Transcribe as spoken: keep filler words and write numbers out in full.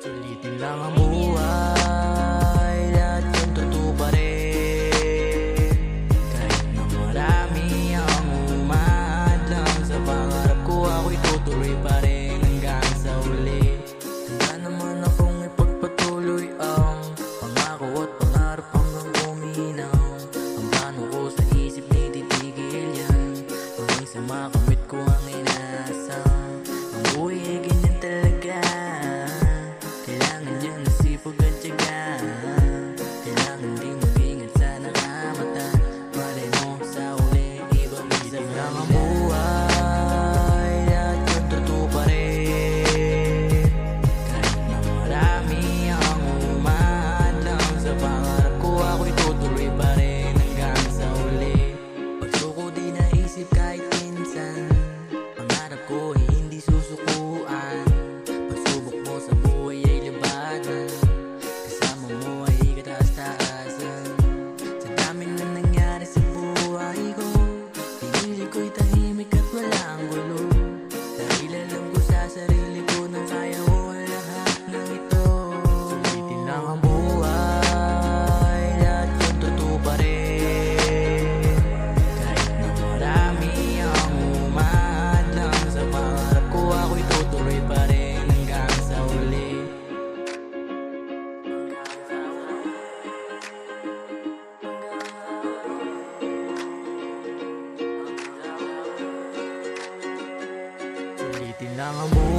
Sulitin lang ang buhay, lahat yun totoo pa rin. Kahit na marami ang umaadlang sa pangarap ko, ako'y tutuloy pa rin hanggang sa uli. Handa naman akong ipagpatuloy ang pangako at pangarap hanggang kuminaw. Ang plano ko sa isip ni titigil yan, hanggang sa makamit ko ang inaasam. Ang buhay ay ganyan talaga, kailangan niya ng sipag at tiyaga. Kailangan din mag-ingat sa nakamata, malay mo sa uli ibang isip lang ang buhay, lahat yun totoo pa rin. Kahit na marami ang umaadlang sa pangarap ko, ako'y tutuloy pa rin hanggang sa uli. Pagsuko di naisip kahit minsan, pangarap ko ay hindi susukuan. Pagsubok mo sa buhay ay labanan, kasama mo ay kataas-taasan. Sa dami na nangyari sa buhay ko, pinili ko'y tahimik at walang gulo. Dahil alam ko sa sarili ko na kaya ko ang lahat ng ito. Sulitin lang ang buhay, lahat yun totoo pa rin. Kahit na marami ang umaadlang sa pangarap ko, ako'y tutuloy pa rin hanggang sa uli. Sulitin lang ang buhay.